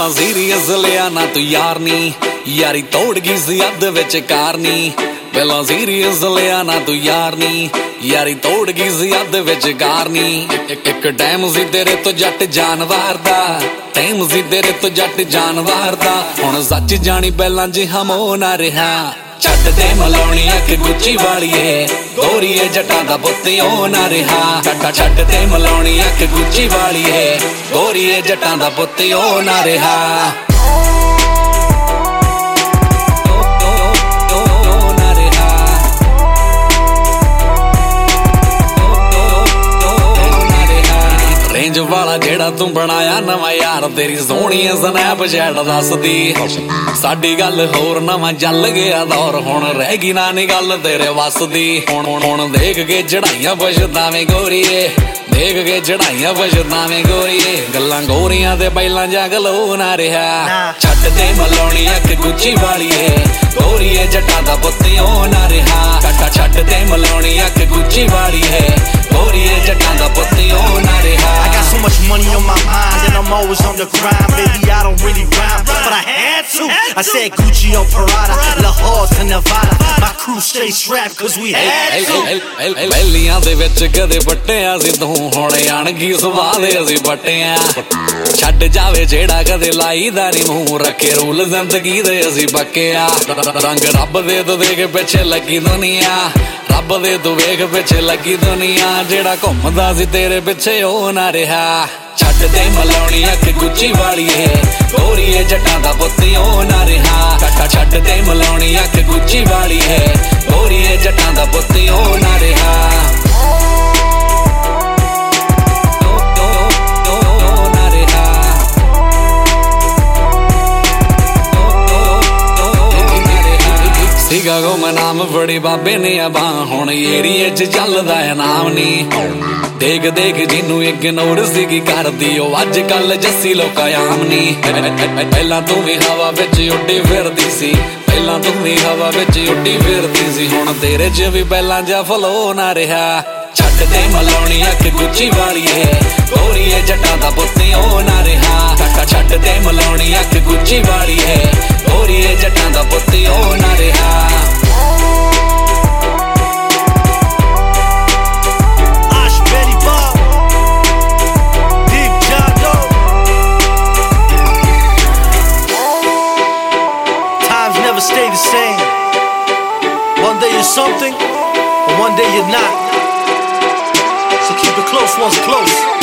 ਪਹਿਲਾਂ ਸੀਰੀਅਸ ਲਿਆ ਨਾ ਤੂੰ ਯਾਰ ਨੀ, ਯਾਰੀ ਤੋੜ ਗਈ ਸੀ ਅੱਧ ਵਿੱਚ ਕਾਰਨੀ। ਪਹਿਲਾਂ ਸੀਰੀਅਸ ਲਿਆ ਨਾ ਤੂੰ ਯਾਰ ਨੀ, ਯਾਰੀ ਤੋੜ ਗਈ ਸੀ ਅੱਧ ਵਿੱਚ ਕਾਰਨੀ। ਇੱਕ ਟਾਈਮ ਸੀ ਤੇਰੇ ਤੋਂ ਜੱਟ ਜਾਨਵਰ ਦਾ, ਟਾਈਮ ਸੀ ਤੇਰੇ ਤੋਂ ਜੱਟ ਜਾਨਵਰ ਦਾ। ਹੁਣ ਸੱਚ ਜਾਣੀ ਪਹਿਲਾਂ ਜਿਹਾ ਮੋਹ ਨਾ ਰਿਹਾ। ਛੱਡ ਦੇ ਮਲਾਉਣੀ ਅੱਖ ਗੁੱਚੀ ਵਾਲੀਏ, ਗੋਰੀਏ ਜੱਟਾਂ ਦਾ ਪੁੱਤ ਉਹ ਨਾ ਰਿਹਾ। ਛੱਡ ਦੇ ਮਲਾਉਣੀ ਅੱਖ ਗੁੱਚੀ ਵਾਲੀਏ, ਗੋਰੀਏ ਜੱਟਾਂ ਦਾ ਪੁੱਤ ਉਹ ਨਾ ਰਿਹਾ। ਰੇਂਜ ਵਾਲਾ ਜਿਹੜਾ ਤੂੰ ਬਣਾਇਆ ਨਵਾਂ ਯਾਰ, ਤੇਰੀ ਸੋਹਣੀ ਸਨੈਪਚੈਟ ਦੱਸਦੀ। ਸਾਡੀ ਗੱਲ ਹੋਰ ਨਵਾਂ ਚੱਲ ਗਿਆ ਦੌਰ, ਹੁਣ ਰਹਿ ਗਈ ਨਾ ਨੀ ਗੱਲ ਤੇਰੇ ਵੱਸ ਦੀ। ਹੁਣ ਦੇਖ ਕੇ ਚੜਾਈਆਂ ਪਛਤਾਵੇਂ ਗੋਰੀਏ, ਦੇਖ ਕੇ ਚੜਾਈਆਂ ਪਛਤਾਵੇਂ ਗੋਰੀਏ। ਗੱਲਾਂ ਗੋਰੀਆਂ ਤੇ ਪਹਿਲਾਂ ਜਗਲੋ ਨਾ ਰਿਹਾ। ਛੱਡ ਦੇ ਮਲਾਉਣੀ ਅੱਖ ਗੁੱਚੀ ਵਾਲੀਏ, ਗੋਰੀਏ ਜੱਟਾਂ ਦਾ ਪੁੱਤ ਉਹ ਨਾ ਰਿਹਾ। ਛੱਡ ਦੇ ਮਲਾਉਣੀ ਅੱਖ ਗੁੱਚੀ ਵਾਲੀਏ, ਗੋਰੀਏ ਜੱਟਾਂ ਦਾ ਪੁੱਤ ਉਹ ਨਾ ਰਿਹਾ। I got so much money on my mind and I'm always on the grind. Baby, I don't really rhyme, but I had to. I said Gucci on Prada, Lahore to Nevada. My crew stay strapped cause we had to. ਪਹਿਲੀਆਂ ਦੇ ਵਿੱਚ ਕਦੇ ਵੱਟਿਆ ਸੀ ਤੂੰ, ਹੁਣ ਅਣਗੀ ਸਵਾਦ ਅਸੀਂ ਵੱਟਿਆ। ਛੱਡ ਜਾਵੇ ਜਿਹੜਾ ਕਦੇ ਲਾਈਦਾ ਨੀ ਮੂੰਹ, ਰੱਖੇ ਰੂਲ ਜ਼ਿੰਦਗੀ ਦੇ ਅਸੀਂ ਪੱਕਿਆ। ਰੰਗ ਰੱਬ ਦੇ ਤੂੰ ਦੇਖ ਪਿੱਛੇ ਲੱਗੀ ਦੁਨੀਆ, ਰੱਬ ਦੇ ਤੂੰ ਵੇਖ ਪਿੱਛੇ ਲੱਗੀ ਦੁਨੀਆ। ਜਿਹੜਾ ਘੁੰਮਦਾ ਸੀ ਤੇਰੇ ਪਿੱਛੇ ਉਹ ਨਾ ਰਿਹਾ। ਛੱਡ ਦੇ ਮਲਾਉਣੀ ਅੱਖ ਗੁੱਚੀ ਵਾਲੀਏ, ਗੋਰੀਏ ਜੱਟਾਂ ਦਾ ਪੁੱਤ ਉਹ ਨਾ ਰਿਹਾ। ਛੱਡ ਦੇ ਮਲਾਉਣੀ ਅੱਖ ਗੁੱਚੀ ਵਾਲੀਏ, ਗੋਰੀਏ ਜੱਟਾਂ ਦਾ ਪੁੱਤ ਉਹ ਨਾ ਰਿਹਾ। ਸੀਗਾ ਗੁਮਨਾਮ ਫੜੀ ਬਾਬੇ ਨੇ ਅਬਾਂ, ਹੁਣ ਏਰੀਏ 'ਚ ਚੱਲਦਾ ਇਨਾਮ ਨੀ। ਦੇਖ ਦੇਖ ਜਿਹਨੂੰ ਇਗਨੋਰ ਸੀਗੀ ਕਰਦੀ, ਉਹ ਅੱਜ ਕੱਲ ਜੱਸੀ ਲੋਕਾਂ ਆਮ ਨੀ। ਪਹਿਲਾਂ ਤੂੰ ਵੀ ਹਵਾ ਵਿੱਚ ਉੱਡੀ ਫਿਰਦੀ ਸੀ, ਪਹਿਲਾਂ ਤੂੰ ਵੀ ਹਵਾ ਵਿੱਚ ਉੱਡੀ ਫਿਰਦੀ ਸੀ। ਹੁਣ ਤੇਰੇ 'ਚ ਵੀ ਪਹਿਲਾਂ ਜਿਹਾ ਫਲੋ ਨਾ ਰਿਹਾ। ਛੱਡ ਦੇ ਮਲਾਉਣੀ ਅੱਖ ਗੁੱਚੀ ਵਾਲੀਏ, ਗੋਰੀਏ ਜੱਟਾਂ ਦਾ ਪੁੱਤ ਉਹ ਨਾ ਰਿਹਾ। ਛੱਡ ਦੇ ਮਲਾਉਣੀ ਅੱਖ ਗੁੱਚੀ ਵਾਲੀਏ, ਗੋਰੀਏ ਜੱਟਾਂ ਦਾ ਪੁੱਤ ਉਹ ਨਾ ਰਿਹਾ। Stay the same. One day you're something, and one day you're not. So keep it close once close.